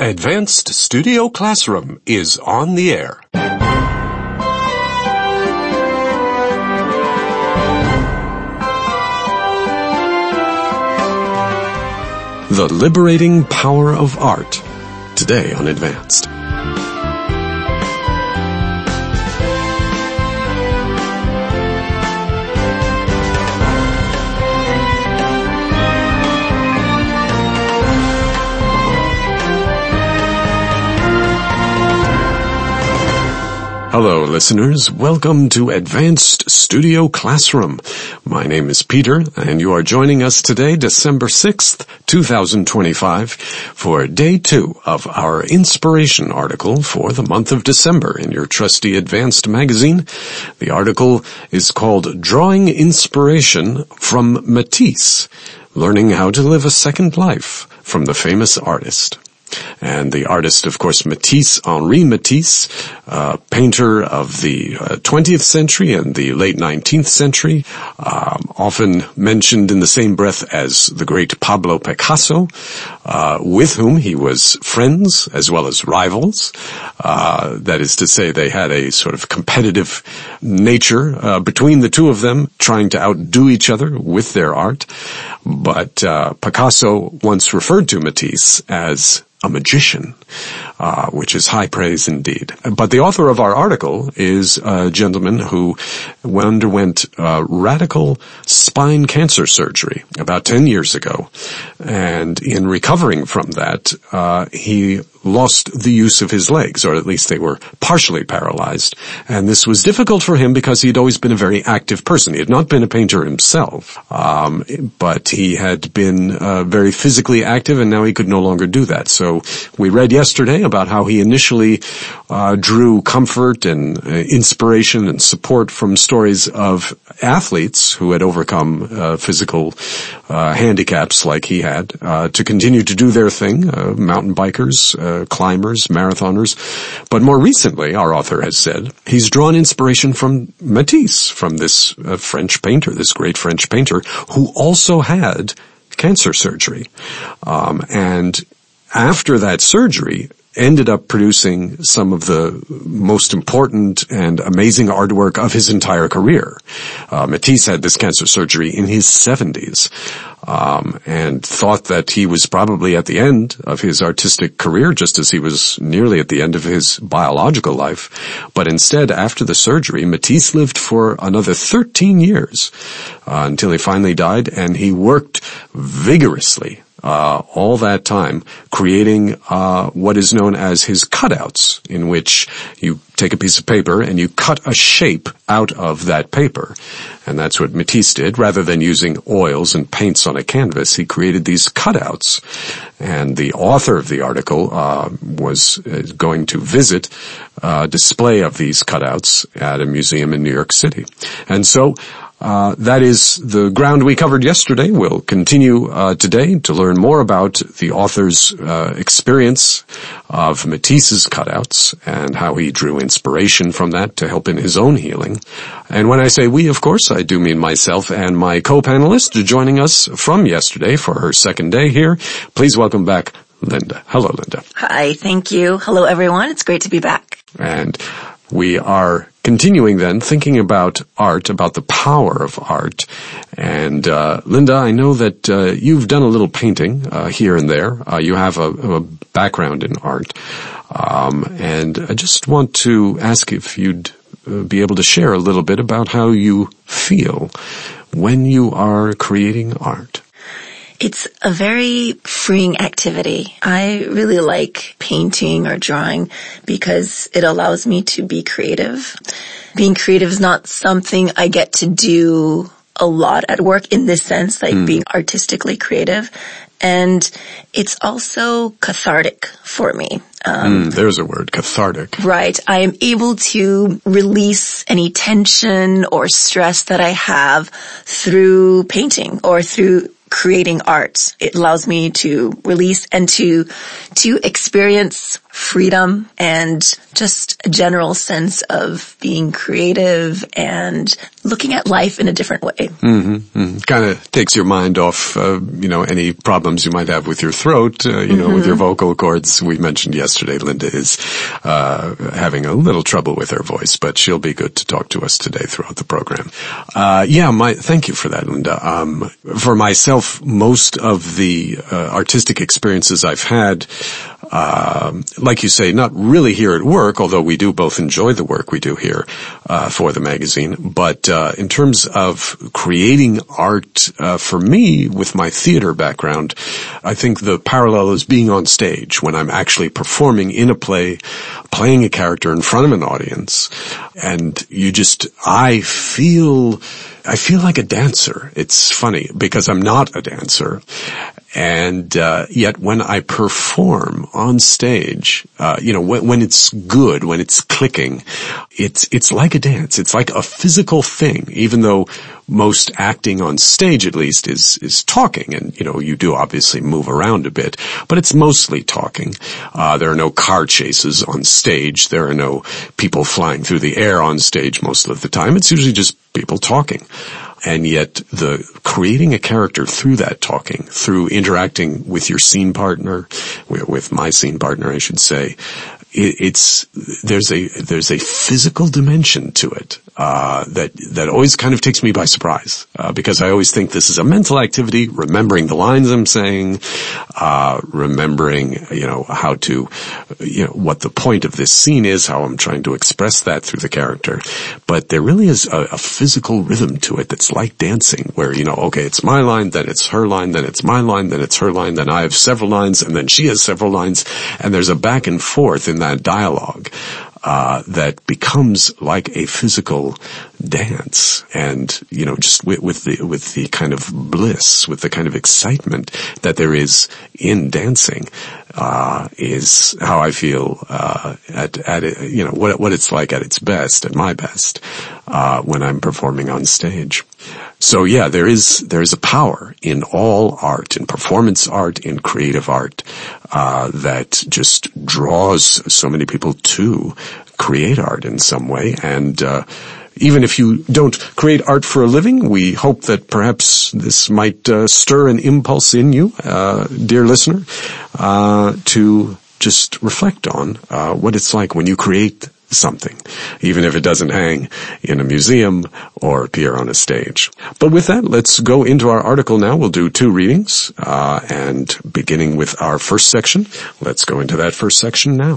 Advanced Studio Classroom is on the air. The Liberating Power of Art. Today on Advanced. Hello, listeners. Welcome to Advanced Studio Classroom. My name is Peter, and you are joining us today, December 6th, 2025, for Day 2 of our inspiration article for the month of December in your trusty Advanced magazine. The article is called Drawing Inspiration from Matisse, Learning How to Live a Second Life from the Famous Artist. And the artist, of course, Matisse, Henri Matisse, painter of the 20th century and the late 19th century, often mentioned in the same breath as the great Pablo Picasso, with whom he was friends as well as rivals. That is to say, they had a sort of competitive nature between the two of them, trying to outdo each other with their art. But Picasso once referred to Matisse as a magician, which is high praise indeed. But the author of our article is a gentleman who underwent radical spine cancer surgery about 10 years ago. And in recovering from that, he lost the use of his legs, or at least they were partially paralyzed. And this was difficult for him because he had always been a very active person. He had not been a painter himself, but he had been very physically active, and now he could no longer do that. So we read yesterday about how he initially drew comfort and inspiration and support from stories of athletes who had overcome physical handicaps like he had, to continue to do their thing, mountain bikers, climbers, marathoners. But more recently, our author has said, he's drawn inspiration from Matisse, from this French painter, this great French painter, who also had cancer surgery. And after that surgery, ended up producing some of the most important and amazing artwork of his entire career. Matisse had this cancer surgery in his 70s, and thought that he was probably at the end of his artistic career, just as he was nearly at the end of his biological life. But instead, after the surgery, Matisse lived for another 13 years, until he finally died, and he worked vigorously all that time, creating what is known as his cutouts, in which you take a piece of paper and you cut a shape out of that paper. And that's what Matisse did. Rather than using oils and paints on a canvas, he created these cutouts. And the author of the article was going to visit a display of these cutouts at a museum in New York City. And so that is the ground we covered yesterday. We'll continue today to learn more about the author's experience of Matisse's cutouts and how he drew inspiration from that to help in his own healing. And when I say we, of course, I do mean myself and my co-panelist joining us from yesterday for her second day here. Please welcome back Linda. Hello, Linda. Hi, thank you. Hello, everyone. It's great to be back. And we are continuing then, thinking about art, about the power of art. And Linda, I know that you've done a little painting here and there. You have a background in art. And I just want to ask if you'd be able to share a little bit about how you feel when you are creating art. It's a very freeing activity. I really like painting or drawing because it allows me to be creative. Being creative is not something I get to do a lot at work in this sense, like being artistically creative. And it's also cathartic for me. There's a word, cathartic. Right. I am able to release any tension or stress that I have through painting or through creating art. It allows me to release and to experience freedom and just a general sense of being creative and looking at life in a different way. Kind of takes your mind off, any problems you might have with your throat, with your vocal cords. We mentioned yesterday Linda is having a little trouble with her voice, but she'll be good to talk to us today throughout the program. Thank you for that, Linda. For myself, most of the artistic experiences I've had, like you say, not really here at work, although we do both enjoy the work we do here for the magazine. But in terms of creating art, for me, with my theater background, I think the parallel is being on stage when I'm actually performing in a play, playing a character in front of an audience, and I feel like a dancer. It's funny because I'm not a dancer. And yet when I perform on stage, when it's good, when it's clicking, it's like a dance. It's like a physical thing, even though most acting on stage at least is talking, and you do obviously move around a bit, but it's mostly talking. There are no car chases on stage. There are no people flying through the air on stage most of the time. It's usually just people talking. And yet the creating a character through that talking, through interacting with your scene partner, with my scene partner, I should say, there's a physical dimension to it, that always kind of takes me by surprise, because I always think this is a mental activity, remembering the lines I'm saying, remembering, how to, what the point of this scene is, how I'm trying to express that through the character. But there really is a physical rhythm to it that's like dancing, where, okay, it's my line, then it's her line, then it's my line, then it's her line, then I have several lines, and then she has several lines, and there's a back and forth in that dialogue that becomes like a physical dance. And just with the kind of bliss, with the kind of excitement that there is in dancing, is how I feel what it's like at its best, at my best, when I'm performing on stage. So yeah, there is a power in all art, in performance art, in creative art, that just draws so many people to create art in some way. And even if you don't create art for a living, we hope that perhaps this might stir an impulse in you, dear listener, to just reflect on what it's like when you create something, even if it doesn't hang in a museum or appear on a stage. But with that, let's go into our article now. We'll do 2 readings, and beginning with our first section, let's go into that first section now.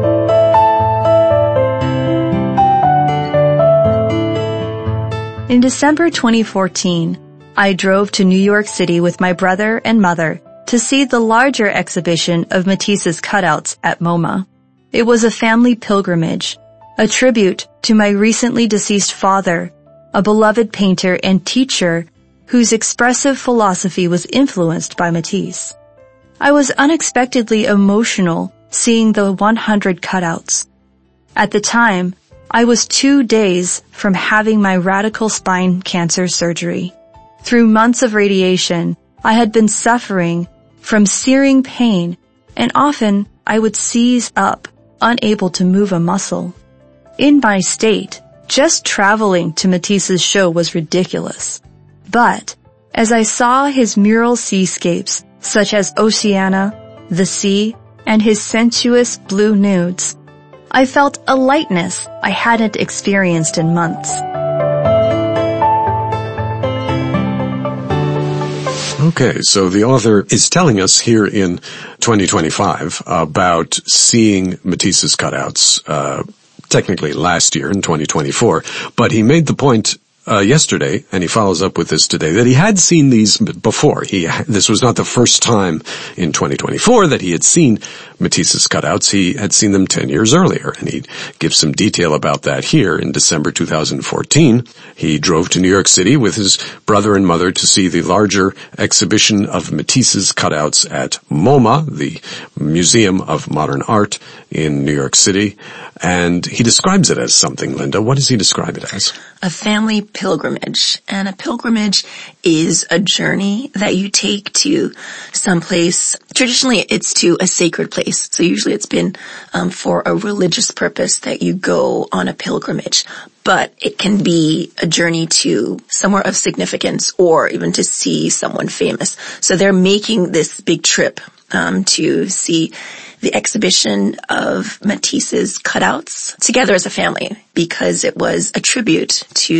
In December 2014, I drove to New York City with my brother and mother to see the larger exhibition of Matisse's cutouts at MoMA. It was a family pilgrimage, a tribute to my recently deceased father, a beloved painter and teacher whose expressive philosophy was influenced by Matisse. I was unexpectedly emotional seeing the 100 cutouts. At the time, I was 2 days from having my radical spine cancer surgery. Through months of radiation, I had been suffering from searing pain, and often I would seize up, unable to move a muscle. In my state, just traveling to Matisse's show was ridiculous. But as I saw his mural seascapes, such as Oceania, the sea, and his sensuous blue nudes, I felt a lightness I hadn't experienced in months. Okay, so the author is telling us here in 2025 about seeing Matisse's cutouts, technically last year in 2024, but he made the point yesterday, and he follows up with this today, that he had seen these before. This was not the first time in 2024 that he had seen Matisse's cutouts. He had seen them 10 years earlier, and he gives some detail about that here. In December 2014, he drove to New York City with his brother and mother to see the larger exhibition of Matisse's cutouts at MoMA, the Museum of Modern Art in New York City, and he describes it as something, Linda. What does he describe it as? A family pilgrimage. And a pilgrimage is a journey that you take to someplace. Traditionally, it's to a sacred place. So usually it's been for a religious purpose that you go on a pilgrimage. But it can be a journey to somewhere of significance or even to see someone famous. So they're making this big trip to see the exhibition of Matisse's cutouts together as a family, because it was a tribute to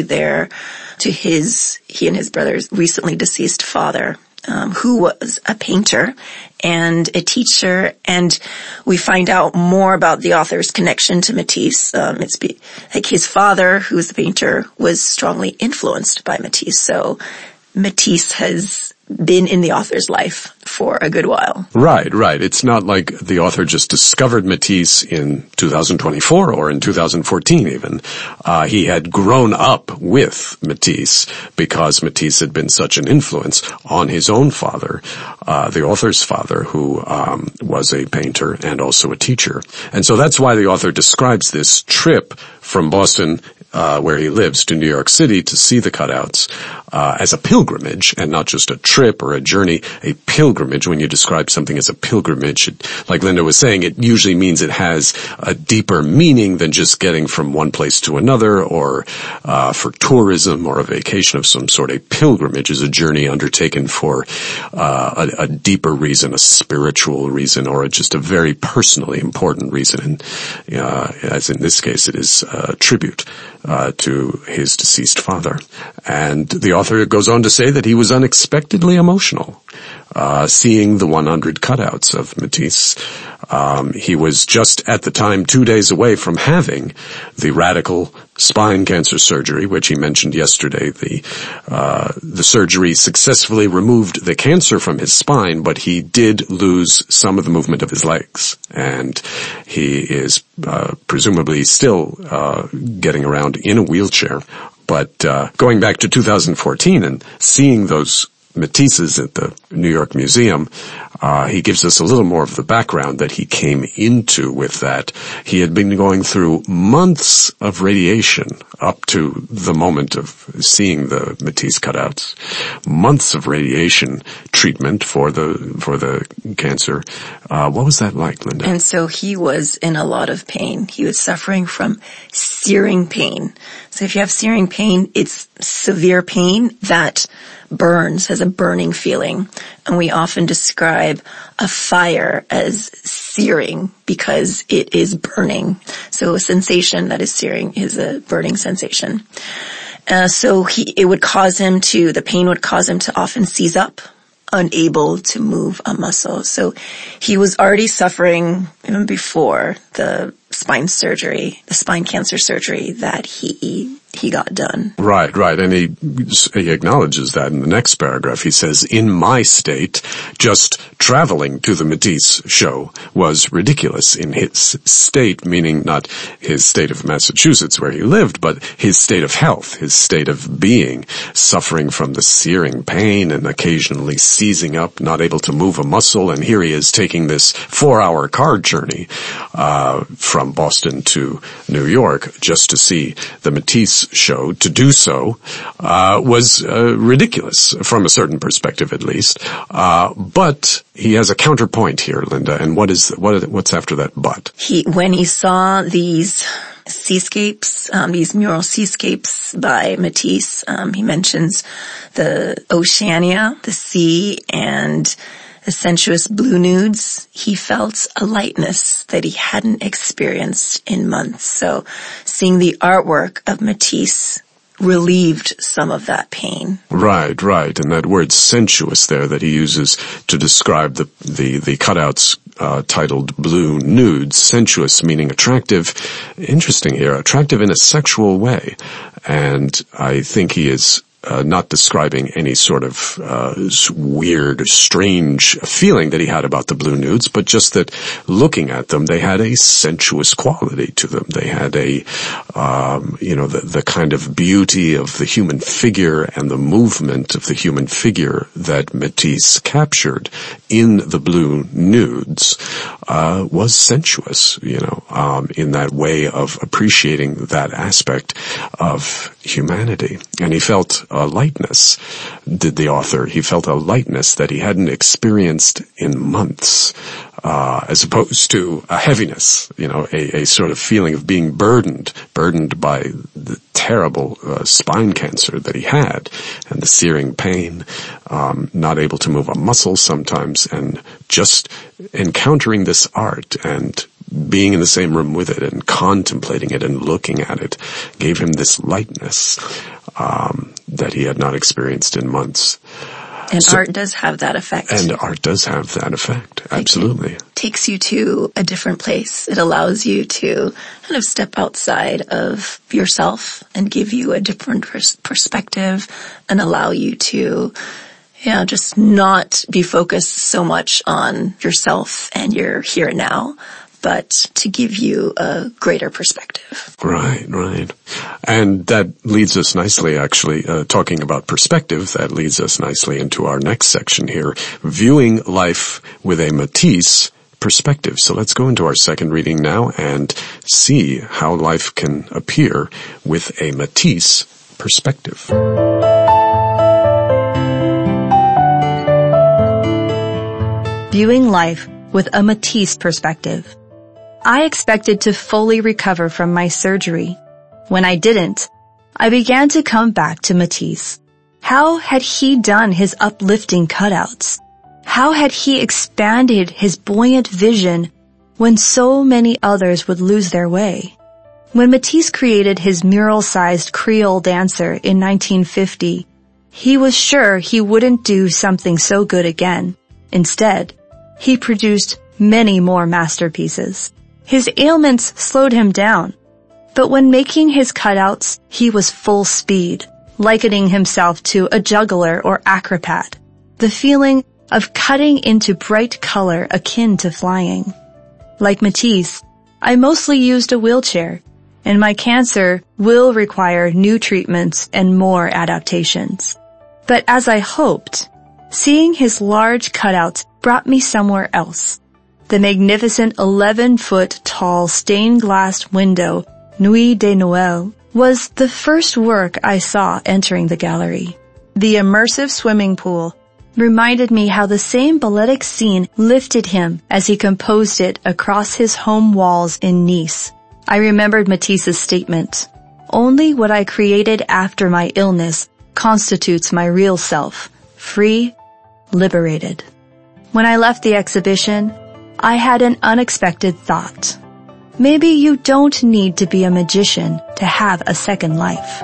he and his brother's recently deceased father, who was a painter and a teacher. And we find out more about the author's connection to Matisse. It's like his father, who was the painter, was strongly influenced by Matisse. So Matisse has been in the author's life for a good while. Right. It's not like the author just discovered Matisse in 2024 or in 2014 even. He had grown up with Matisse because Matisse had been such an influence on his own father, the author's father, who was a painter and also a teacher. And so that's why the author describes this trip from Boston, where he lives, to New York City to see the cutouts, as a pilgrimage and not just a trip or a journey. A pilgrimage, when you describe something as a pilgrimage, like Linda was saying, it usually means it has a deeper meaning than just getting from one place to another or for tourism or a vacation of some sort. A pilgrimage is a journey undertaken for a deeper reason, a spiritual reason, or just a very personally important reason. And as in this case, it is a tribute to his deceased father. And the author goes on to say that he was unexpectedly emotional seeing the 100 cutouts of Matisse. He was just at the time 2 days away from having the radical spine cancer surgery, which he mentioned yesterday. The surgery successfully removed the cancer from his spine, but he did lose some of the movement of his legs. And he is presumably still getting around in a wheelchair. But going back to 2014 and seeing those Matisse's at the New York Museum, he gives us a little more of the background that he came into with that. He had been going through months of radiation up to the moment of seeing the Matisse cutouts. Months of radiation treatment for the cancer. What was that like, Linda? And so he was in a lot of pain. He was suffering from searing pain. So if you have searing pain, it's severe pain that burns, has a burning feeling. And we often describe a fire as searing because it is burning. So a sensation that is searing is a burning sensation. The pain would cause him to often seize up, unable to move a muscle. So he was already suffering even before the spine cancer surgery that he got done. Right. And he acknowledges that in the next paragraph. He says, in my state, just traveling to the Matisse show was ridiculous. In his state, meaning not his state of Massachusetts where he lived, but his state of health, his state of being, suffering from the searing pain and occasionally seizing up, not able to move a muscle. And here he is taking this 4-hour car journey from Boston to New York just to see the Matisse show. To do so was ridiculous from a certain perspective, at least. But he has a counterpoint here, Linda. And what's after that but? When he saw these seascapes, these mural seascapes by Matisse, he mentions the Oceania, the sea, and the sensuous blue nudes. He felt a lightness that he hadn't experienced in months. So seeing the artwork of Matisse relieved some of that pain. Right. And that word sensuous there that he uses to describe the cutouts titled Blue Nudes, sensuous meaning attractive. Interesting here, attractive in a sexual way. And I think he is not describing any sort of weird, strange feeling that he had about the blue nudes, but just that looking at them, they had a sensuous quality to them. They had the kind of beauty of the human figure and the movement of the human figure that Matisse captured in the blue nudes was sensuous, in that way of appreciating that aspect of humanity. And he felt a lightness, did the author. He felt a lightness that he hadn't experienced in months, as opposed to a heaviness, a sort of feeling of being burdened by the terrible spine cancer that he had, and the searing pain, not able to move a muscle sometimes, and just encountering this art and being in the same room with it and contemplating it and looking at it gave him this lightness that he had not experienced in months. And art does have that effect. And art does have that effect, absolutely. It takes you to a different place. It allows you to kind of step outside of yourself and give you a different perspective and allow you to, just not be focused so much on yourself and your here and now, but to give you a greater perspective. Right. And that leads us nicely, actually, talking about perspective, that leads us nicely into our next section here, viewing life with a Matisse perspective. So let's go into our second reading now and see how life can appear with a Matisse perspective. Viewing life with a Matisse perspective. I expected to fully recover from my surgery. When I didn't, I began to come back to Matisse. How had he done his uplifting cutouts? How had he expanded his buoyant vision when so many others would lose their way? When Matisse created his mural-sized Creole dancer in 1950, he was sure he wouldn't do something so good again. Instead, he produced many more masterpieces. His ailments slowed him down, but when making his cutouts, he was full speed, likening himself to a juggler or acrobat, the feeling of cutting into bright color akin to flying. Like Matisse, I mostly used a wheelchair, and my cancer will require new treatments and more adaptations. But as I hoped, seeing his large cutouts brought me somewhere else. The magnificent 11-foot-tall stained-glass window, Nuit de Noël, was the first work I saw entering the gallery. The immersive swimming pool reminded me how the same balletic scene lifted him as he composed it across his home walls in Nice. I remembered Matisse's statement, "Only what I created after my illness constitutes my real self, free, liberated." When I left the exhibition, I had an unexpected thought. Maybe you don't need to be a magician to have a second life.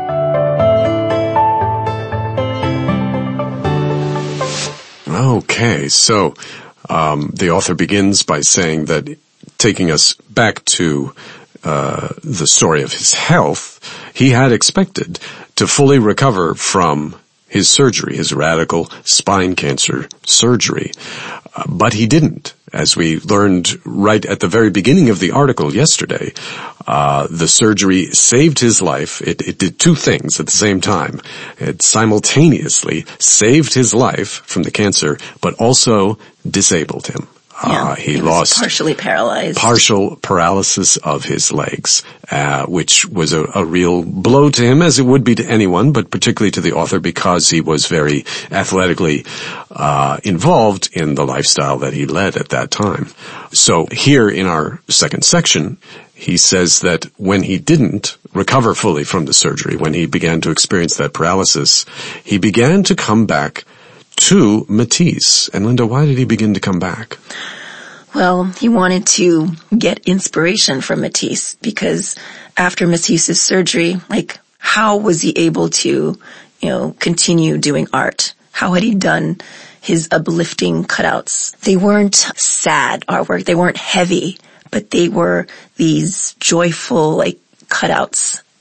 Okay, so the author begins by saying that, taking us back to the story of his health, he had expected to fully recover from his surgery, his radical spine cancer surgery, but he didn't. As we learned right at the very beginning of the article yesterday, the surgery saved his life. It did two things at the same time. It simultaneously saved his life from the cancer, but also disabled him. He lost partially paralyzed. Partial paralysis of his legs, which was a real blow to him, as it would be to anyone, but particularly to the author because he was very athletically involved in the lifestyle that he led at that time. So here in our second section, he says that when he didn't recover fully from the surgery, when he began to experience that paralysis, he began to come back to Matisse. And Linda, why did he begin to come back? Well, he wanted to get inspiration from Matisse because after Matisse's surgery, how was he able to, continue doing art? How had he done his uplifting cutouts? They weren't sad artwork. They weren't heavy, but they were these joyful, cutouts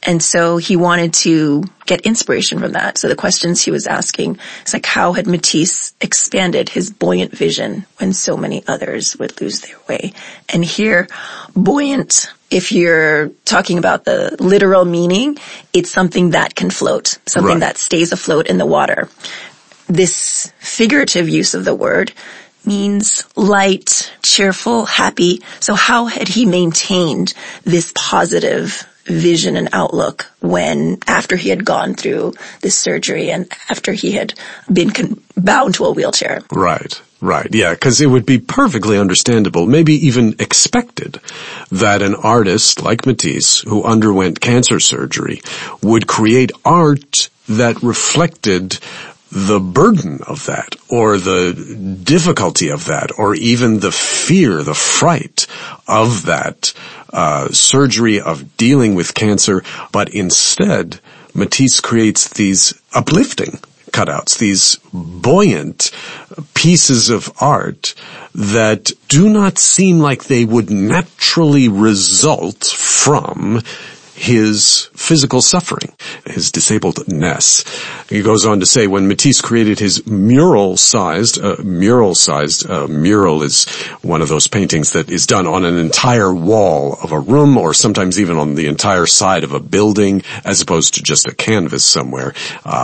And so he wanted to get inspiration from that. So the questions he was asking is like, how had Matisse expanded his buoyant vision when so many others would lose their way? And here, buoyant, if you're talking about the literal meaning, it's something that can float, something that stays afloat in the water. This figurative use of the word means light, cheerful, happy. So how had he maintained this positive vision and outlook after he had gone through this surgery and after he had been bound to a wheelchair? Right. Yeah, because it would be perfectly understandable, maybe even expected, that an artist like Matisse, who underwent cancer surgery, would create art that reflected the burden of that, or the difficulty of that, or even the fear, the fright of that surgery, of dealing with cancer. But instead, Matisse creates these uplifting cutouts, these buoyant pieces of art that do not seem like they would naturally result from his physical suffering, his disabledness. He goes on to say, when Matisse created his mural mural is one of those paintings that is done on an entire wall of a room, or sometimes even on the entire side of a building, as opposed to just a canvas somewhere.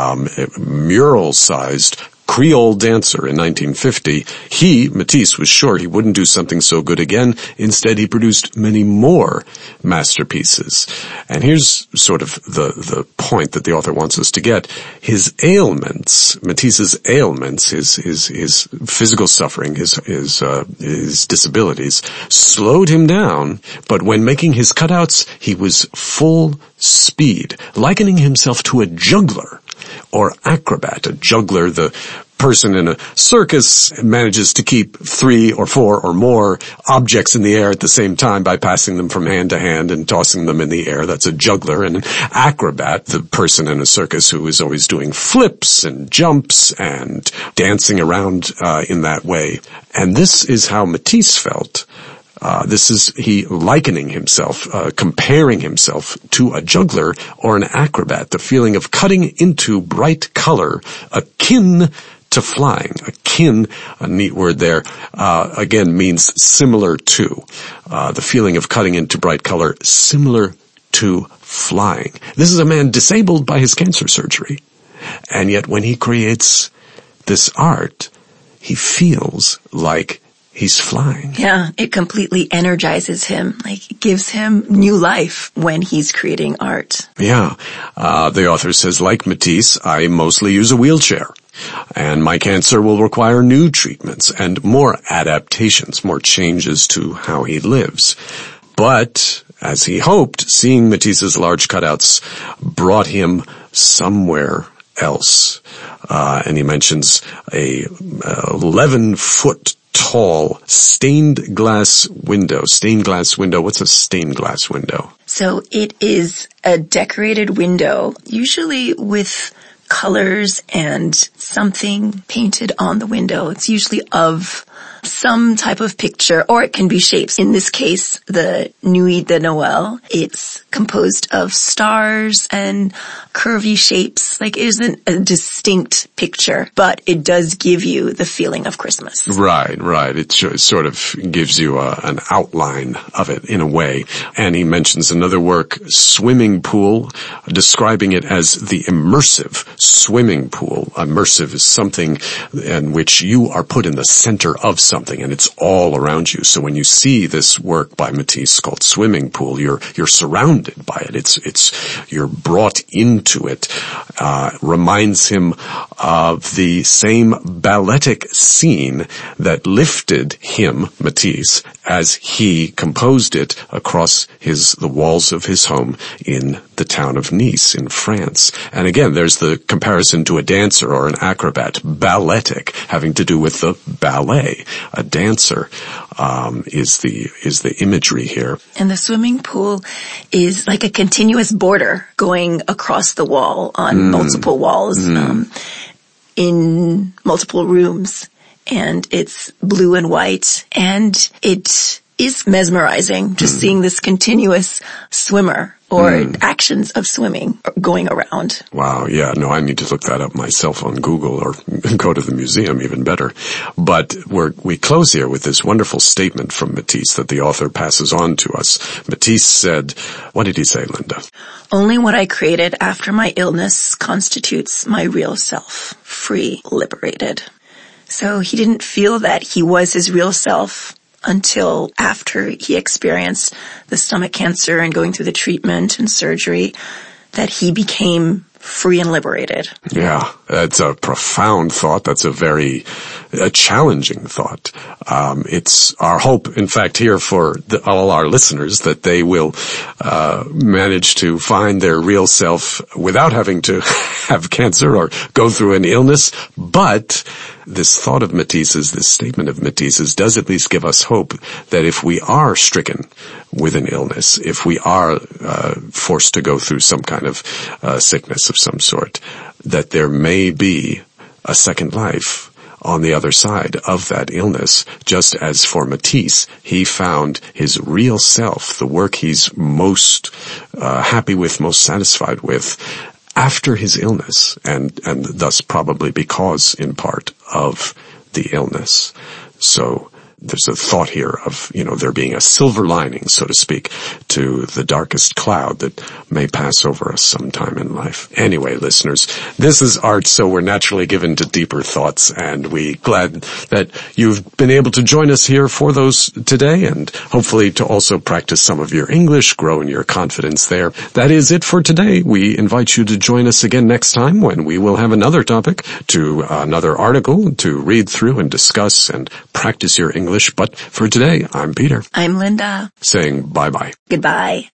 Mural-sized Creole Dancer in 1950, Matisse, was sure he wouldn't do something so good again. Instead, he produced many more masterpieces. And here's sort of the point that the author wants us to get. His ailments, Matisse's ailments, his physical suffering, his disabilities, slowed him down, but when making his cutouts, he was full speed, likening himself to a juggler or acrobat. A juggler, the person in a circus, manages to keep 3 or 4 or more objects in the air at the same time by passing them from hand to hand and tossing them in the air. That's a juggler. And an acrobat, the person in a circus who is always doing flips and jumps and dancing around in that way. And this is how Matisse felt. He likening himself, comparing himself to a juggler or an acrobat, the feeling of cutting into bright color, akin to flying. Akin, a neat word there, again means similar to. The feeling of cutting into bright color, similar to flying. This is a man disabled by his cancer surgery. And yet when he creates this art, he feels like he's flying. Yeah, it completely energizes him, it gives him new life when he's creating art. Yeah. The author says, like Matisse, I mostly use a wheelchair, and my cancer will require new treatments and more adaptations, more changes to how he lives. But, as he hoped, seeing Matisse's large cutouts brought him somewhere else. And he mentions a 11-foot tall stained glass window. Stained glass window. What's a stained glass window? So it is a decorated window, usually with colors and something painted on the window. It's usually of some type of picture, or it can be shapes. In this case, the Nuit de Noël, it's composed of stars and curvy shapes. It isn't a distinct picture, but it does give you the feeling of Christmas. Right. It sort of gives you an outline of it in a way. And he mentions another work, Swimming Pool, describing it as the immersive swimming pool. Immersive is something in which you are put in the center of something, and it's all around you. So when you see this work by Matisse called Swimming Pool, you're surrounded by it. You're brought into it. Reminds him of the same balletic scene that lifted him, Matisse, as he composed it across the walls of his home in the town of Nice in France. And again, there's the comparison to a dancer or an acrobat, balletic, having to do with the ballet. A dancer is the imagery here. And the swimming pool is like a continuous border going across the wall on multiple walls in multiple rooms. And it's blue and white, and it is mesmerizing just seeing this continuous swimmer or actions of swimming or going around. Wow, yeah, no, I need to look that up myself on Google or go to the museum, even better. But we close here with this wonderful statement from Matisse that the author passes on to us. Matisse said, what did he say, Linda? Only what I created after my illness constitutes my real self, free, liberated. So he didn't feel that he was his real self until after he experienced the stomach cancer and going through the treatment and surgery, that he became free and liberated. Yeah, that's a profound thought. That's a challenging thought. It's our hope, in fact, here for all our listeners, that they will manage to find their real self without having to have cancer or go through an illness. But this thought of Matisse's, this statement of Matisse's, does at least give us hope that if we are stricken with an illness, if we are forced to go through some kind of sickness of some sort, that there may be a second life on the other side of that illness, just as for Matisse, he found his real self, the work he's most happy with, most satisfied with, after his illness, and thus probably because, in part, of the illness. So there's a thought here of, there being a silver lining, so to speak, to the darkest cloud that may pass over us sometime in life. Anyway, listeners, this is art, so we're naturally given to deeper thoughts, and we're glad that you've been able to join us here for those today, and hopefully to also practice some of your English, grow in your confidence there. That is it for today. We invite you to join us again next time when we will have another topic, another article to read through and discuss and practice your English. But for today, I'm Peter. I'm Linda. Saying bye-bye. Goodbye.